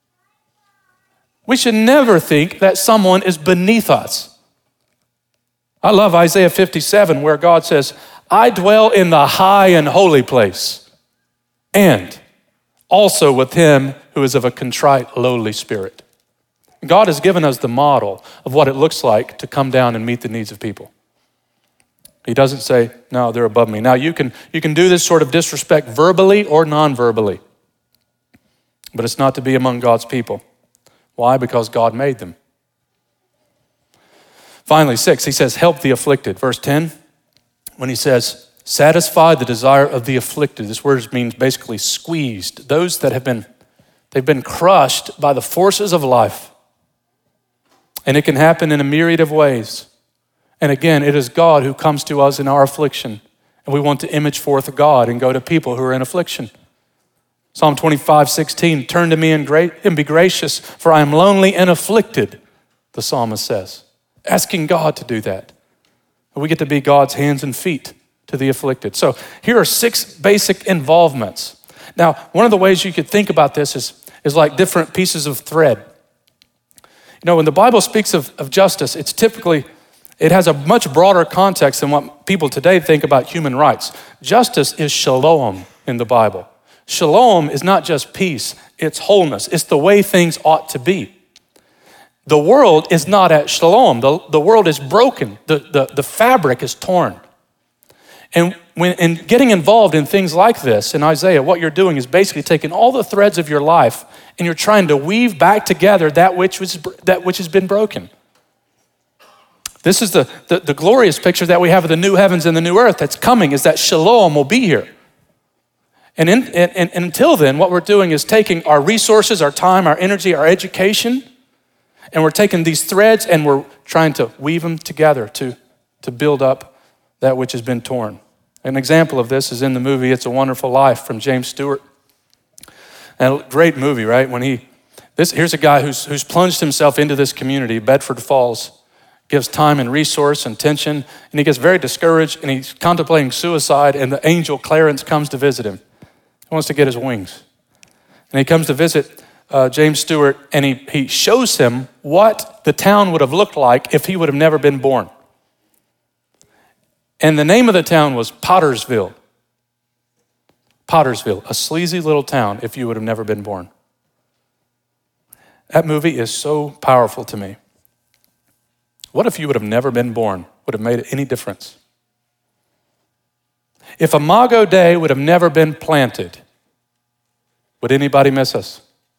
We should never think that someone is beneath us. I love Isaiah fifty-seven where God says, I dwell in the high and holy place, and also with him who is of a contrite, lowly spirit. God has given us the model of what it looks like to come down and meet the needs of people. He doesn't say, no, they're above me. Now, you can, you can do this sort of disrespect verbally or non-verbally, but it's not to be among God's people. Why? Because God made them. Finally, six, he says, help the afflicted. Verse ten, when he says, satisfy the desire of the afflicted. This word means basically squeezed. Those that have been, they've been crushed by the forces of life. And it can happen in a myriad of ways. And again, it is God who comes to us in our affliction. And we want to image forth God and go to people who are in affliction. Psalm twenty-five, sixteen, turn to me and, gra- and be gracious, for I am lonely and afflicted, the psalmist says. Asking God to do that. We get to be God's hands and feet to the afflicted. So here are six basic involvements. Now, one of the ways you could think about this is, is like different pieces of thread. You know, when the Bible speaks of, of justice, it's typically, it has a much broader context than what people today think about human rights. Justice is shalom in the Bible. Shalom is not just peace, it's wholeness. It's the way things ought to be. The world is not at shalom. The, the world is broken. The, the, the fabric is torn. And when in getting involved in things like this in Isaiah, what you're doing is basically taking all the threads of your life and you're trying to weave back together that which was that which has been broken. This is the, the, the glorious picture that we have of the new heavens and the new earth that's coming, is that shalom will be here. And, in, and, and until then, what we're doing is taking our resources, our time, our energy, our education, and we're taking these threads and we're trying to weave them together to, to build up that which has been torn. An example of this is in the movie It's a Wonderful Life from James Stewart. And a great movie, right? When he, this here's a guy who's, who's plunged himself into this community, Bedford Falls, gives time and resource and tension, and he gets very discouraged and he's contemplating suicide, and the angel Clarence comes to visit him. He wants to get his wings. And he comes to visit uh, James Stewart, and he, he shows him what the town would have looked like if he would have never been born. And the name of the town was Pottersville. Pottersville, a sleazy little town if you would have never been born. That movie is so powerful to me. What if you would have never been born? Would have made any difference? If Imago Dei would have never been planted, would anybody miss us?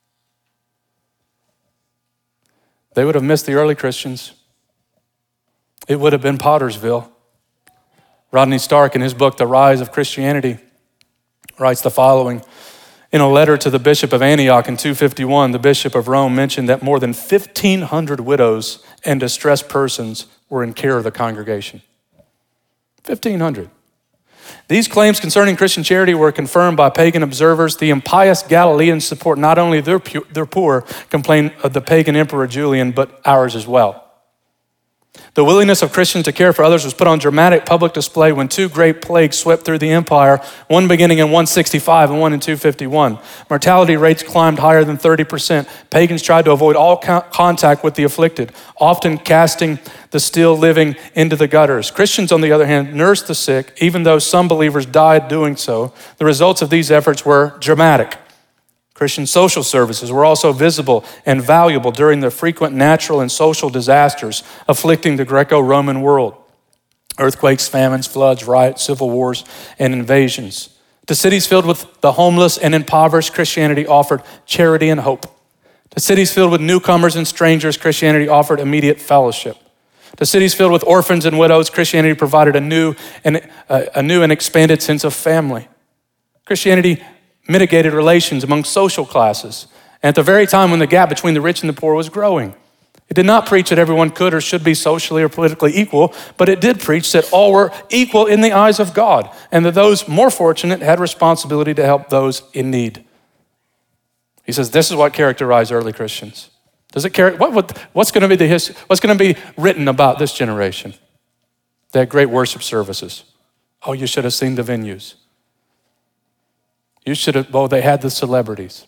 They would have missed the early Christians. It would have been Pottersville. Rodney Stark, in his book, The Rise of Christianity, writes the following. In a letter to the Bishop of Antioch in two fifty-one, the Bishop of Rome mentioned that more than fifteen hundred widows and distressed persons were in care of the congregation. fifteen hundred. These claims concerning Christian charity were confirmed by pagan observers. The impious Galileans support not only their, pu- their poor, complain of the pagan emperor Julian, but ours as well. The willingness of Christians to care for others was put on dramatic public display when two great plagues swept through the empire, one beginning in one sixty-five and one in two fifty-one. Mortality rates climbed higher than thirty percent. Pagans tried to avoid all co- contact with the afflicted, often casting the still living into the gutters. Christians, on the other hand, nursed the sick, even though some believers died doing so. The results of these efforts were dramatic. Christian social services were also visible and valuable during the frequent natural and social disasters afflicting the Greco-Roman world. Earthquakes, famines, floods, riots, civil wars, and invasions. To cities filled with the homeless and impoverished, Christianity offered charity and hope. To cities filled with newcomers and strangers, Christianity offered immediate fellowship. To cities filled with orphans and widows, Christianity provided a new and, uh, a new and expanded sense of family. Christianity mitigated relations among social classes, and at the very time when the gap between the rich and the poor was growing. It did not preach that everyone could or should be socially or politically equal, but it did preach that all were equal in the eyes of God, and that those more fortunate had responsibility to help those in need. He says this is what characterized early Christians. Does it carry, what, what, what's going to be the history, what's going to be written about this generation? They had great worship services. Oh, you should have seen the venues. You should have, well, they had the celebrities.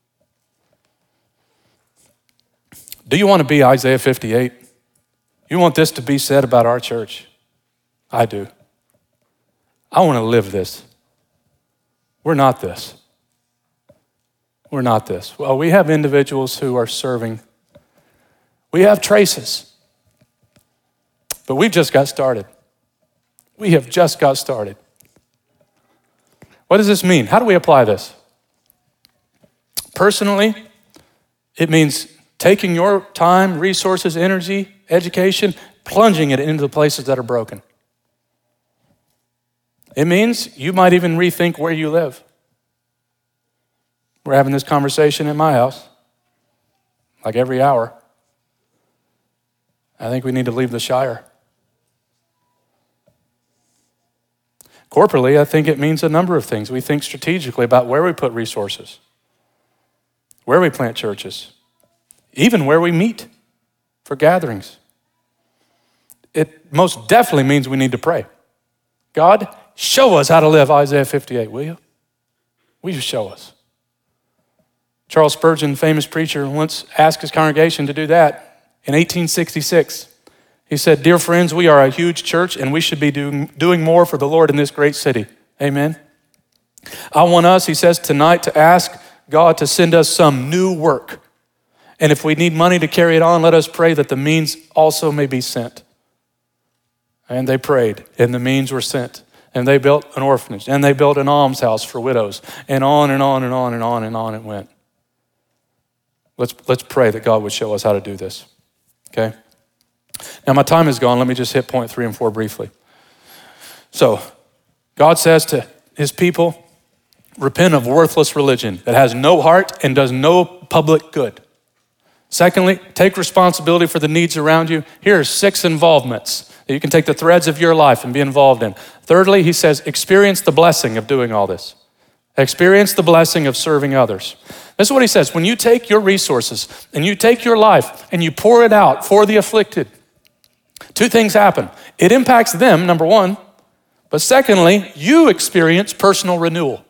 Do you want to be Isaiah fifty-eight? You want this to be said about our church? I do. I want to live this. We're not this. We're not this. Well, we have individuals who are serving. We have traces. But we've just got started. We have just got started. What does this mean? How do we apply this? Personally, it means taking your time, resources, energy, education, plunging it into the places that are broken. It means you might even rethink where you live. We're having this conversation in my house, like every hour. I think we need to leave the Shire. Corporately, I think it means a number of things. We think strategically about where we put resources, where we plant churches, even where we meet for gatherings. It most definitely means we need to pray. God, show us how to live Isaiah fifty-eight, will you? Will you show us? Charles Spurgeon, famous preacher, once asked his congregation to do that in eighteen sixty-six. He said, "Dear friends, we are a huge church and we should be doing, doing more for the Lord in this great city." Amen. I want us, he says, tonight to ask God to send us some new work. And if we need money to carry it on, let us pray that the means also may be sent. And they prayed, and the means were sent. And they built an orphanage, and they built an almshouse for widows, and on and on and on and on and on it went. Let's, let's pray that God would show us how to do this, okay? Now, my time is gone. Let me just hit point three and four briefly. So, God says to his people, repent of worthless religion that has no heart and does no public good. Secondly, take responsibility for the needs around you. Here are six involvements that you can take the threads of your life and be involved in. Thirdly, he says, experience the blessing of doing all this. Experience the blessing of serving others. This is what he says. When you take your resources and you take your life and you pour it out for the afflicted, two things happen. It impacts them, number one, but secondly, you experience personal renewal.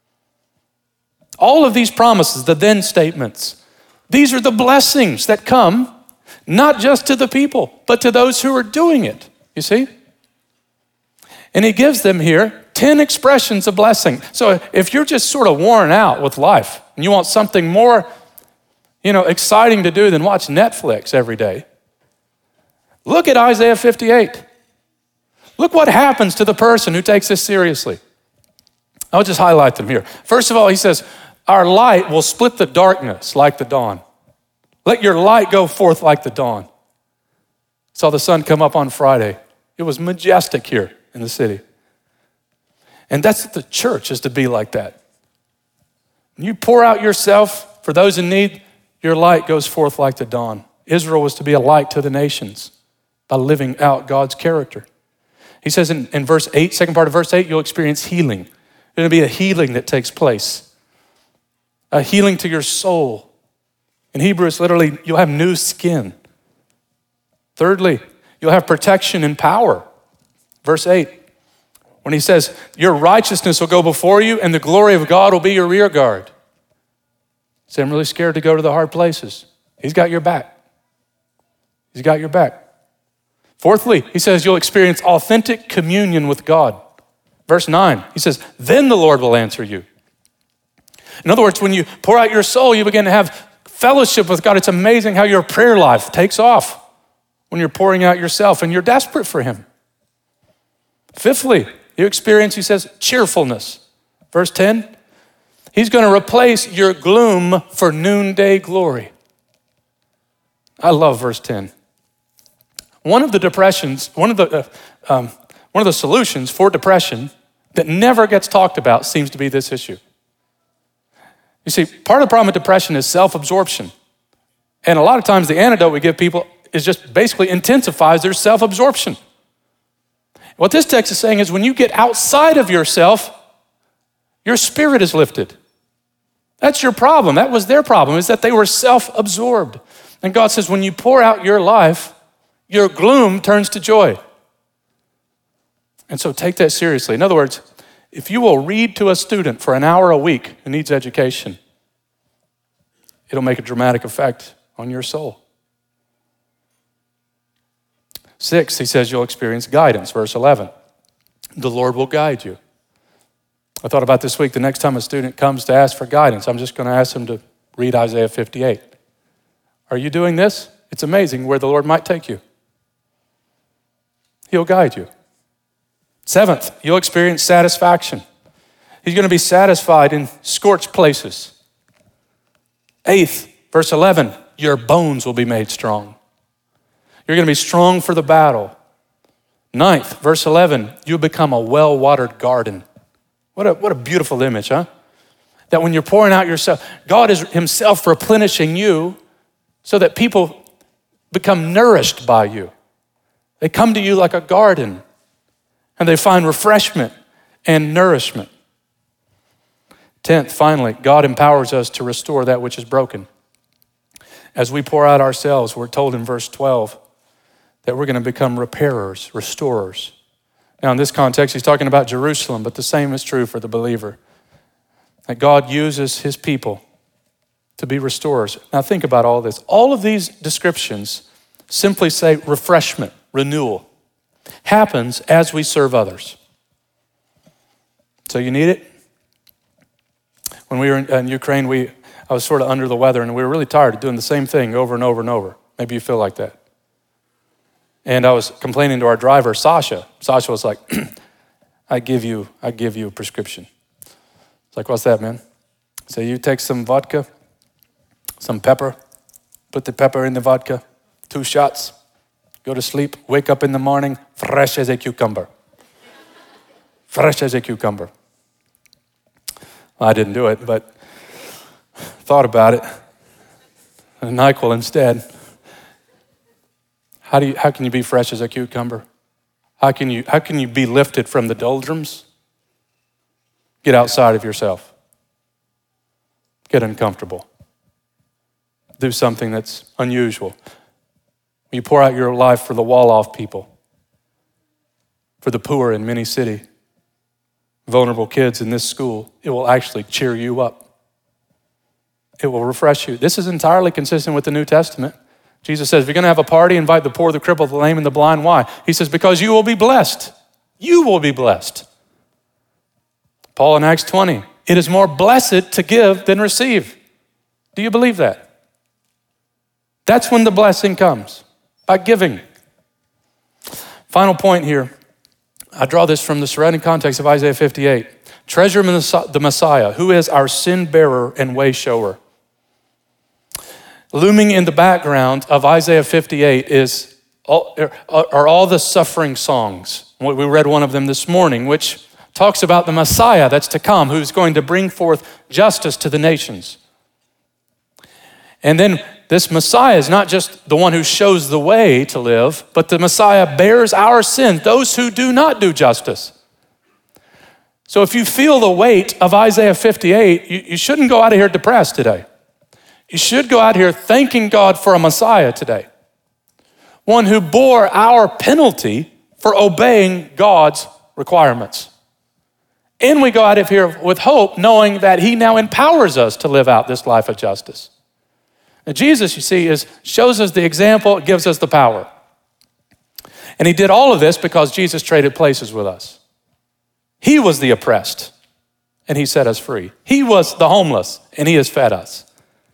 All of these promises, the then statements, these are the blessings that come not just to the people, but to those who are doing it, you see? And he gives them here ten expressions of blessing. So if you're just sort of worn out with life and you want something more, you know, exciting to do than watch Netflix every day, look at Isaiah fifty-eight. Look what happens to the person who takes this seriously. I'll just highlight them here. First of all, he says, our light will split the darkness like the dawn. Let your light go forth like the dawn. Saw the sun come up on Friday. It was majestic here in the city. And that's what the church is to be like that. When you pour out yourself for those in need, your light goes forth like the dawn. Israel was to be a light to the nations by living out God's character. He says in, in verse eight, second part of verse eight, you'll experience healing. There's going to be a healing that takes place. A healing to your soul. In Hebrew, it's literally, you'll have new skin. Thirdly, you'll have protection and power. Verse eight, when he says, your righteousness will go before you and the glory of God will be your rear guard. Say, I'm really scared to go to the hard places. He's got your back. He's got your back. Fourthly, he says, you'll experience authentic communion with God. Verse nine, he says, then the Lord will answer you. In other words, when you pour out your soul, you begin to have fellowship with God. It's amazing how your prayer life takes off when you're pouring out yourself and you're desperate for him. Fifthly, you experience, he says, cheerfulness. Verse ten, he's going to replace your gloom for noonday glory. I love verse ten. One of the depressions, one of the, uh, um, one of the solutions for depression that never gets talked about seems to be this issue. You see, part of the problem with depression is self-absorption. And a lot of times the antidote we give people is just basically intensifies their self-absorption. What this text is saying is when you get outside of yourself, your spirit is lifted. That's your problem. That was their problem, is that they were self-absorbed. And God says when you pour out your life, your gloom turns to joy. And so take that seriously. In other words, if you will read to a student for an hour a week who needs education, it'll make a dramatic effect on your soul. Six, he says you'll experience guidance. Verse eleven, the Lord will guide you. I thought about this week, the next time a student comes to ask for guidance, I'm just going to ask them to read Isaiah fifty-eight. Are you doing this? It's amazing where the Lord might take you. He'll guide you. Seventh, you'll experience satisfaction. He's going to be satisfied in scorched places. Eighth, verse eleven, your bones will be made strong. You're going to be strong for the battle. Ninth, verse eleven, you'll become a well-watered garden. What a, what a beautiful image, huh? That when you're pouring out yourself, God is himself replenishing you so that people become nourished by you. They come to you like a garden and they find refreshment and nourishment. Tenth, finally, God empowers us to restore that which is broken. As we pour out ourselves, we're told in verse twelve that we're going to become repairers, restorers. Now, in this context, he's talking about Jerusalem, but the same is true for the believer. That God uses his people to be restorers. Now, think about all this. All of these descriptions simply say refreshment, renewal, happens as we serve others. So you need it? When we were in, in Ukraine, we I was sort of under the weather, and we were really tired of doing the same thing over and over and over. Maybe you feel like that. And I was complaining to our driver, Sasha. Sasha was like, I give you, I give you a prescription. It's like, what's that, man? So you take some vodka, some pepper, put the pepper in the vodka, two shots, go to sleep, wake up in the morning, fresh as a cucumber. Fresh as a cucumber. Well, I didn't do it, but thought about it. And NyQuil instead. How do you, how can you be fresh as a cucumber? How can you, how can you be lifted from the doldrums? Get outside of yourself. Get uncomfortable. Do something that's unusual. You pour out your life for the wall-off people, for the poor in many city, vulnerable kids in this school. It will actually cheer you up. It will refresh you. This is entirely consistent with the New Testament. Jesus says, if you're going to have a party, invite the poor, the crippled, the lame, and the blind. Why? He says, because you will be blessed. You will be blessed. Paul in Acts twenty, it is more blessed to give than receive. Do you believe that? That's when the blessing comes, by giving. Final point here. I draw this from the surrounding context of Isaiah fifty-eight. Treasure the Messiah, who is our sin bearer and way shower. Looming in the background of Isaiah fifty-eight is all, are all the suffering songs. We read one of them this morning, which talks about the Messiah that's to come, who's going to bring forth justice to the nations. And then this Messiah is not just the one who shows the way to live, but the Messiah bears our sins, those who do not do justice. So if you feel the weight of Isaiah fifty-eight, you, you shouldn't go out of here depressed today. You should go out here thanking God for a Messiah today. One who bore our penalty for obeying God's requirements. And we go out of here with hope, knowing that he now empowers us to live out this life of justice. Now, Jesus, you see, is shows us the example, gives us the power. And he did all of this because Jesus traded places with us. He was the oppressed, and he set us free. He was the homeless, and he has fed us.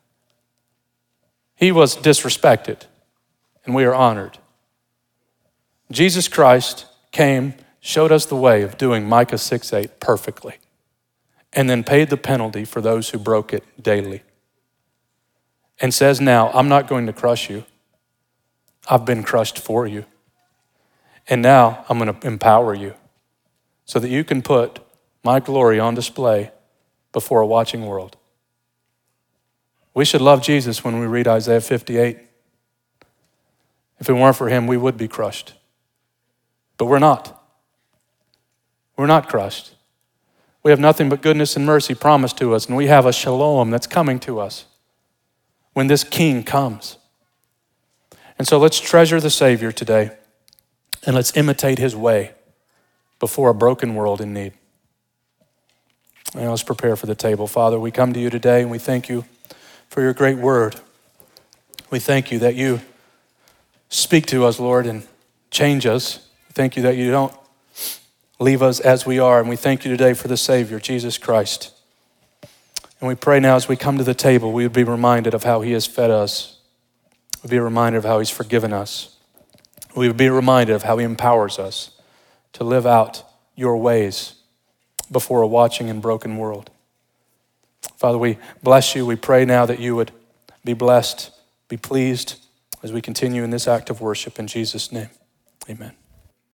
He was disrespected, and we are honored. Jesus Christ came, showed us the way of doing Micah six eight perfectly, and then paid the penalty for those who broke it daily. And says now, I'm not going to crush you. I've been crushed for you. And now I'm going to empower you so that you can put my glory on display before a watching world. We should love Jesus when we read Isaiah fifty-eight. If it weren't for him, we would be crushed. But we're not. We're not crushed. We have nothing but goodness and mercy promised to us, and we have a shalom that's coming to us when this King comes. And so let's treasure the Savior today, and let's imitate his way before a broken world in need. And let's prepare for the table. Father, we come to you today, and we thank you for your great word. We thank you that you speak to us, Lord, and change us. We thank you that you don't leave us as we are. And we thank you today for the Savior, Jesus Christ. And we pray now as we come to the table, we would be reminded of how he has fed us. We'd be reminded of how he's forgiven us. We would be reminded of how he empowers us to live out your ways before a watching and broken world. Father, we bless you. We pray now that you would be blessed, be pleased as we continue in this act of worship. In Jesus' name, amen.